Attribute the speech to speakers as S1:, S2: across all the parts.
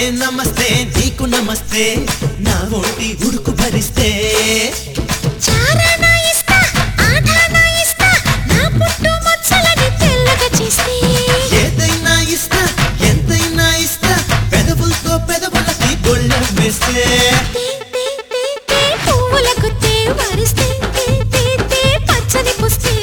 S1: నమస్తే నీకు నమస్తే నా ఒంటి ఉడుకు భరిస్తే
S2: చారానా ఇస్తా ఆధానా ఇస్తా నా పుట్టు మచ్చలని తెల్లగా చేస్తే
S1: ఏదైనా ఇస్తా ఎంతైనా ఇస్తా పెదవులతో పెదవులకి గొళ్ళెం వేస్తే
S2: పువ్వులకు వరిస్తే పచ్చని పుస్తే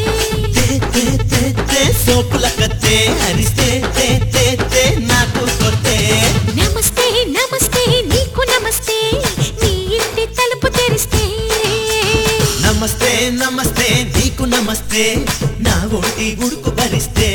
S1: సోపుల కత్తే అరిస్తే నాకు కొత్తే
S2: నమస్తే నమస్తే నీకు నమస్తే నీ ఇంటి తలుపు తెరిస్తే
S1: నమస్తే నమస్తే నీకు నమస్తే నా ఒంటి ఉడుకు భరిస్తే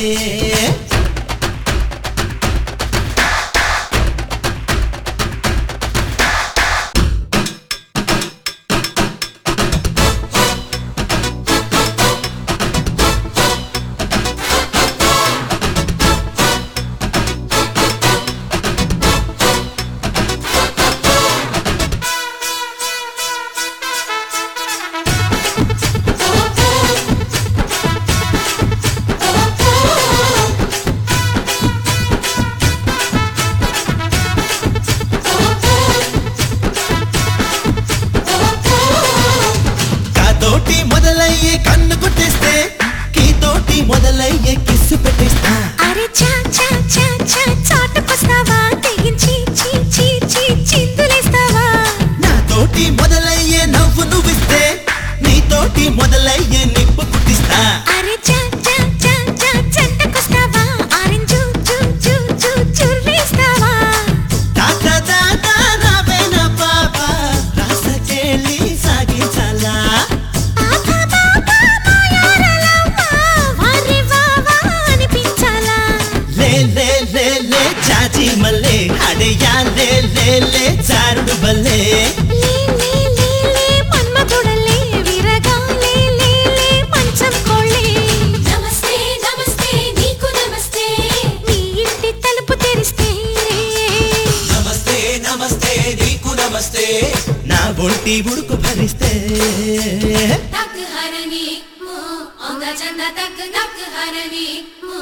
S1: తోటి మొదలయ్యే కన్ను కొట్టేస్తే కీ తోటి మొదలయ్యే కిస్సు పెట్టేస్తా
S2: అరే చా చా చా చా చాటుకొస్తావా తెగించి చీ చీ చీ చిందులేస్తావా
S1: నా తోటి మొదలయ్యే నవ్వు నువ్విస్తే నీ తోటి మొదలయ్యే నిప్పు పుట్టిస్తా
S2: అరే చా చా చా చా చెంటకొస్తావా ఆరెంజు జు జు జు చుర్రేస్తావా
S1: దాదా దాదా రావేనా బాబా రాసకేళి సాగించాలా
S2: ఆపా బాబా మాయారలవ్వా వారే వావా అనిపించాలా
S1: లే లే లే లే చాచి మల్లే అడయా లే లే లే చారుడు బల్లే
S2: లే లే లే లే మన్మధుడలే విరగా లే లే లే మంచం కోళ్ళే నమస్తే నమస్తే నీకు నమస్తే నీ ఇంటి తలుపు తెరిస్తే
S1: నమస్తే నమస్తే నీకు నమస్తే నా ఒంటి ఉడుకు భరిస్తే
S2: తక్ హరని మో ఓంగా చంద తక్ నక్ హరని మో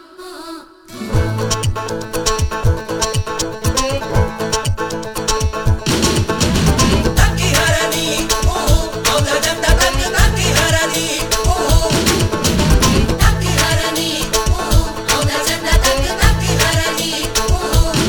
S2: తక్ హరని మో ఓంగా చంద తక్ నక్ హరని మో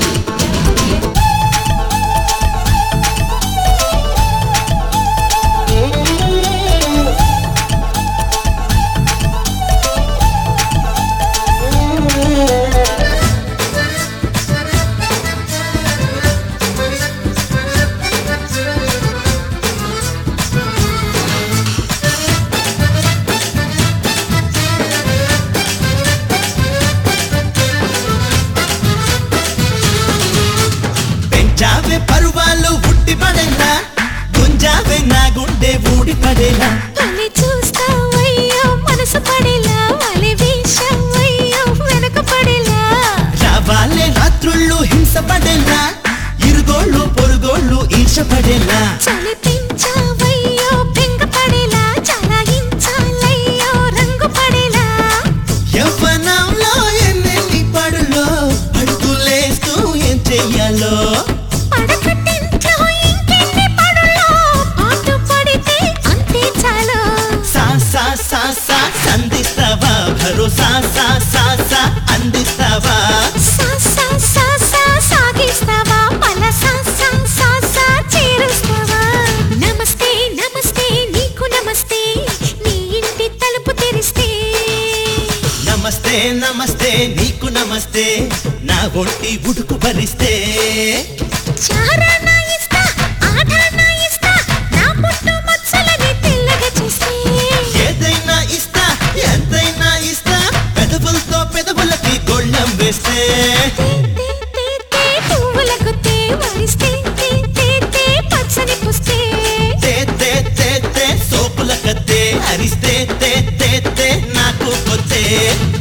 S1: పెంచావే పరువాలు ఉట్టి పడేలా గుంజావే నా గుండె ఊడి పడేలా
S2: తల్లి చూస్తావయ్యో మనసు పడేలా వలి వేషవయ్యో వెనక పడేలా
S1: రావాలే రాత్రుళ్ళు హింస పడేలా ఇరుగోళ్ళు పొరుగోళ్ళు ఈర్ష పడేలా
S2: చలి పెంచావయ్యో బెంగ పడేలా చలాయించాలయ్యో రంగు పడేలా
S1: యవ్వనంలో ఎన్నెన్ని పడులో అడుగులేస్తూ ఏం చెయ్యాలో
S2: పడకటింట్లో ఇంకెన్ని పడులో పాటు పడితే అంతే చాలు
S1: సా సా సా సా సంధిస్తావా భరోసా సా సా సా అందిస్తావా
S2: సా సా సా సా సాగిస్తావా మల సా సా సా సా చేరుస్తావా నమస్తే నమస్తే నీకు నమస్తే నీ ఇంటి తలుపు తెరిస్తే
S1: నమస్తే నమస్తే నీకు నమస్తే నా ఒంటి ఉడుకు భరిస్తే
S2: చారానా ఇస్తా ఆధానా ఇస్తా నా పుట్టు మచ్చలని తెల్లగా చేస్తే
S1: ఏదైనా ఇస్తా ఎంతైనా ఇస్తా పెదవులతో పెదవులకి గొళ్ళెం వేస్తే
S2: పువ్వులకు వరిస్తే పచ్చని పుస్తే
S1: సోపుల కత్తే అరిస్తే నాకు కొత్తే